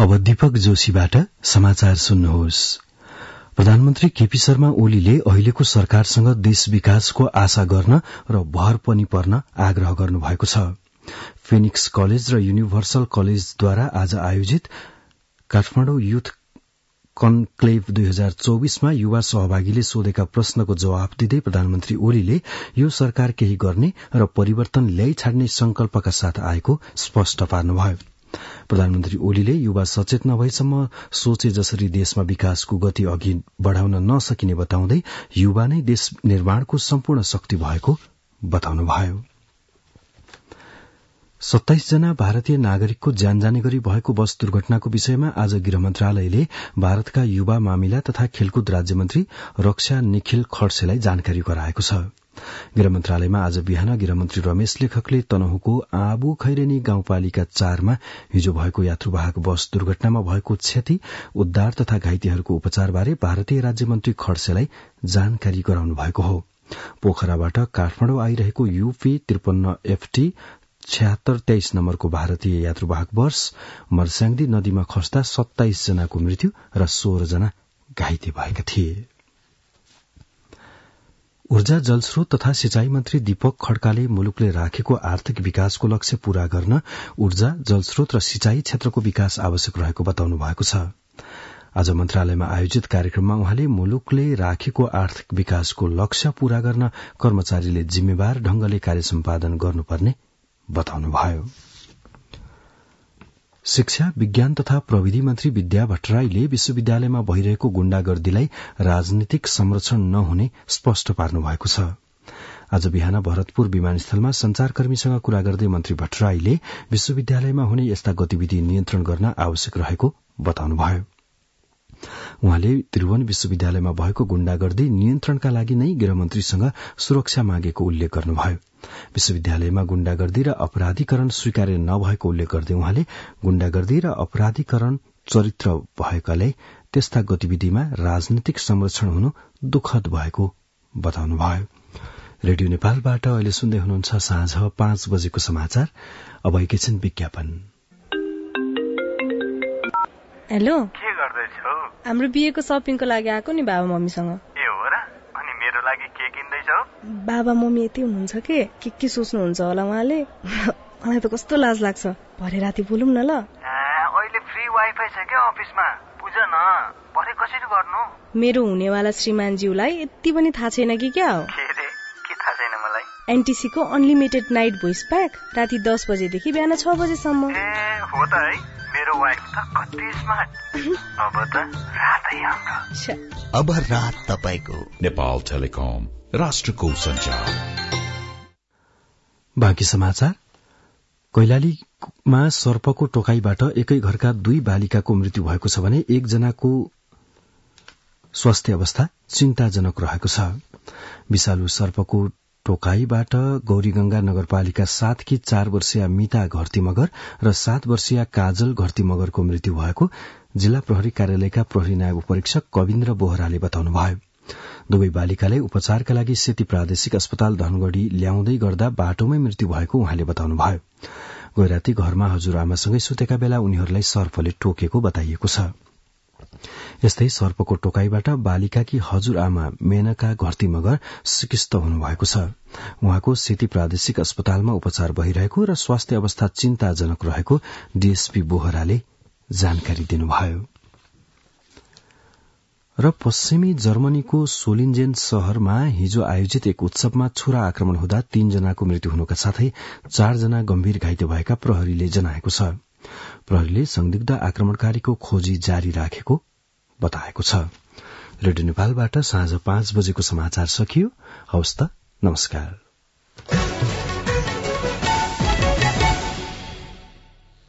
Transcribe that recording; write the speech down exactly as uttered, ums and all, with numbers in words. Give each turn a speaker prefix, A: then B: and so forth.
A: अब दीपक जोशीबाट समाचार सुन्नुहोस्। प्रधानमन्त्री केपी शर्मा ओलीले अहिलेको सरकारसँग देश विकासको आशा गर्न र भर पनि पर्न आग्रह गर्नुभएको छ। फिनिक्स कलेज र युनिभर्सल कलेजद्वारा आज आयोजित काठमाडौँ युथ कन्क्लेभ दुई हजार चौबीसमा युवा सहभागीले सोधेका प्रश्नको जवाब दिँदै प्रधानमन्त्री ओलीले यो सरकार केही गर्ने र परिवर्तन ल्याइ छाड्ने संकल्पका साथ आएको स्पष्ट पार्नुभयो। प्रधानमन्त्री ओलीले युवा सचेत नभएसम्म सोचे जसरी देशमा विकासको गति अघि बढ़ाउन नसकिने बताउँदै युवा नै देश निर्माणको सम्पूर्ण शक्ति भएको बताउनुभयो। सत्ताइस जना भारतीय नागरिकको ज्यान जाने गरी भएको बस दुर्घटनाको विषयमा आज गृह मन्त्रालयले भारतका युवा मामिला तथा खेलकुद राज्यमन्त्री रक्षा निखिल खड्सेलाई जानकारी गराएको छ। गृह मन्त्रालयमा आज बिहान गृहमन्त्री रमेश लेखकले तनहुको आबु खैरेनी गाउँपालिका चारमा हिजो भएको यात्रुवाहक बस दुर्घटनामा भएको क्षति, उद्धार तथा घाइतेहरूको उपचारबारे भारतीय राज्यमन्त्री खड्सेलाई जानकारी गराउनु भएको हो। पोखराबाट काठमाडौँ आइरहेको यूपी त्रिपन्न एफटी छ्यात्तर तेइस नम्बरको भारतीय यात्रुवाहक बस मर्स्याङदी नदीमा खस्दा सत्ताइस जनाको मृत्यु र सोह्र जना घाइते भएका थिए। ऊर्जा जलस्रोत तथा सिंचाई मन्त्री दीपक खड्काले मुलुकले राखेको आर्थिक विकासको लक्ष्य पूरा गर्न ऊर्जा जलस्रोत र सिंचाई क्षेत्रको विकास आवश्यक रहेको बताउनु भएको छ। आज मन्त्रालयमा आयोजित कार्यक्रममा उहाँले मुलुकले राखेको आर्थिक विकासको लक्ष्य पूरा गर्न कर्मचारीले जिम्मेवार ढंगले कार्य सम्पादन गर्नुपर्ने बताउनुभयो। शिक्षा, विज्ञान तथा प्रविधि मन्त्री विद्या भट्टराईले विश्वविद्यालयमा भइरहेको गुण्डागर्दीलाई राजनीतिक संरक्षण नहुने स्पष्ट पार्नु भएको छ। आज बिहान भरतपुर विमानस्थलमा संचारकर्मीसँग कुरा गर्दै मन्त्री भट्टराईले विश्वविद्यालयमा हुने यस्ता गतिविधि नियन्त्रण गर्न आवश्यक रहेको बताउनुभयो। उहाँले त्रिभुवन विश्वविद्यालयमा भएको गुण्डागर्दी नियन्त्रणका लागि नै गृहमन्त्रीसँग सुरक्षा मागेको उल्लेख गर्नुभयो। विश्वविद्यालयमा गुण्डागर्दी र अपराधीकरण स्वीकार्य नभएको उल्लेख गर्दै उहाँले गुण्डागर्दी र अपराधीकरण चरित्र भएकाले त्यस्ता गतिविधिमा राजनीतिक संरक्षण हुनु दुःखद भएको बताउनुभयो। रेडियो नेपालबाट अहिले सुन्दै हुनुहुन्छ साँझ पाँच बजेको समाचार। अब एकैछिन विज्ञापन।
B: हेलो,
C: के गर्दैछौ?
B: हाम्रो बिहेको सपिङको लागि आएको नि बाबा मम्मीसँग।
C: ए हो र? अनि मेरो लागि के किन्दैछौ?
B: बाबा मम्मी यति हुनुहुन्छ के के के सोच्नुहुन्छ होला उहाँले। मलाई त कस्तो लाज लाग्छ। भरे राति बोलौँ न ल।
C: अहिले फ्री वाइफाई छ के अफिसमा? बुझ न, भरे कसरी गर्नु?
B: मेरो हुनेवाला श्रीमानज्यूलाई यति पनि थाहा छैन कि क्या हो?
C: के रे? के थाहा छैन मलाई?
B: एनटीसी को अनलिमिटेड नाइट भोइस प्याक राति दस बजेदेखि बिहान छ बजेसम्म।
C: ए हो त है, मेरो वाइफ त कति स्मार्ट। अब त रातै हाम्रो।
D: अब रात तपाईको।
E: नेपाल टेलिकम, राष्ट्रको सञ्चार।
A: बाँकी समाचार। कैलालीमा सर्पको टोकाईबाट एकै घरका दुई बालिकाको मृत्यु भएको छ भने एकजनाको स्वास्थ्य अवस्था चिन्ताजनक रहेको छ। विषालु सर्पको टोकाईबाट गौरीगंगा नगरपालिका सातकी चार वर्षीय मिता घरती मगर र सात वर्षीय काजल घरती मगरको मृत्यु भएको जिल्ला प्रहरी कार्यालयका प्रहरी नायब उपरीक्षक कविन्द्र बोहराले बताउनुभयो। दुवै बालिकालाई उपचारका लागि सेती प्रादेशिक अस्पताल धनगढ़ी ल्याउँदै गर्दा बाटोमै मृत्यु भएको उहाँले बताउनुभयो। गैराती घरमा हजुरआमासँगै सुतेका बेला उनीहरूलाई सर्पले टोकेको बताइएको छ। यस्तै सर्पको टोकाईबाट बालिकाकी हजुरआमा मेनका घरती मगर सिकिस्त हुनुभएको छ। उहाँको सेती प्रादेशिक अस्पतालमा उपचार भइरहेको र स्वास्थ्य अवस्था चिन्ताजनक रहेको डीएसपी बोहराले जानकारी दिनुभयो। र पश्चिमी जर्मनीको सोलिन्जेन शहरमा हिजो आयोजित एक उत्सवमा छुरा आक्रमण हुँदा तीनजनाको मृत्यु हुनुका साथै चारजना गम्भीर घाइते भएका प्रहरीले जनाएको छ। प्रहरीले संदिग्ध आक्रमणकारीको खोजी जारी राखेको बताएको छ। रेडियो नेपालबाट साँझ पाँच बजेको समाचार सकियो। हवस् त, नमस्कार।